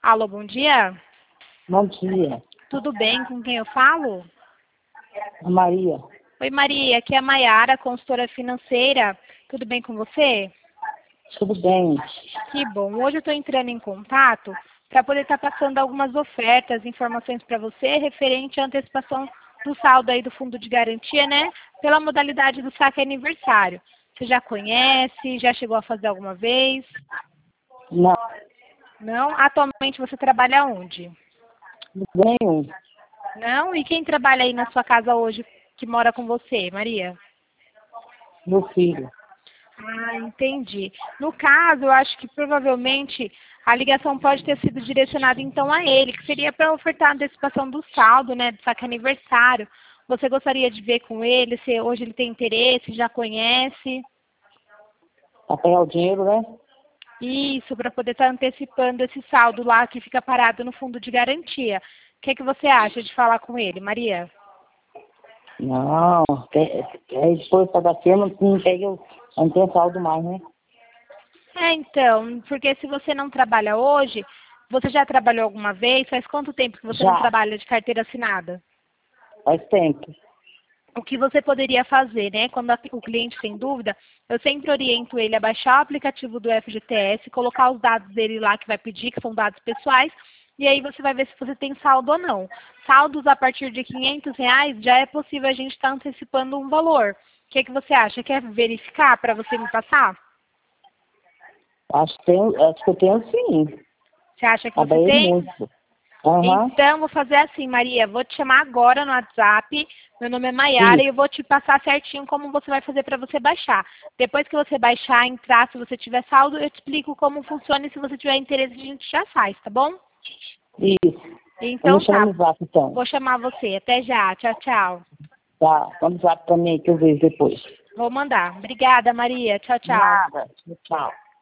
Alô, bom dia. Bom dia, Tudo bem? Com quem eu falo? Maria. Oi, Maria. Aqui é a Maiara, consultora financeira. Tudo bem com você? Tudo bem? Que bom. Hoje eu estou entrando em contato para poder estar passando algumas ofertas, informações para você referente à antecipação do saldo aí do fundo de garantia, né? Pela modalidade do saque aniversário. Você já conhece? Já chegou a fazer alguma vez? Não, Não? Atualmente você trabalha onde? nenhum. Não? E quem trabalha aí na sua casa hoje que mora com você, Maria? Meu filho. Ah, entendi. No caso, eu acho que provavelmente a ligação pode ter sido direcionada então a ele, que seria para ofertar a antecipação do saldo, né, do saque aniversário. Você gostaria de ver com ele, se hoje ele tem interesse, já conhece? Pra pegar o dinheiro, né? Isso, para poder estar antecipando esse saldo lá que fica parado no fundo de garantia. O que você acha de falar com ele, Maria? Não, depois pra dar firma, não pega, não tem saldo mais, né? Então, porque se você não trabalha hoje, você já trabalhou alguma vez? Faz quanto tempo que você não Já, trabalha de carteira assinada? faz tempo. O que você poderia fazer, né? Quando o cliente tem dúvida, eu sempre oriento ele a baixar o aplicativo do FGTS, colocar os dados dele lá que vai pedir, que são dados pessoais, e aí você vai ver se você tem saldo ou não. Saldos a partir de R$ 500 já é possível a gente estar antecipando um valor. O que você acha? Quer verificar para você me passar? Acho que eu tenho sim. Você acha que você Trabalhei tem? muito. Aham. Então, vou fazer assim, Maria, vou te chamar agora no WhatsApp, meu nome é Maiara e Isso. eu vou te passar certinho como você vai fazer para você baixar. Depois que você baixar, entrar, se você tiver saldo, eu te explico como funciona e se você tiver interesse, a gente já faz, tá bom? Isso. Então Vamos chamar tá, no zap, então. vou chamar você. Até já, tchau, tchau. Tá, vamos no zap também, que eu vejo depois. Vou mandar. Obrigada, Maria. Tchau, tchau. Nada. Tchau.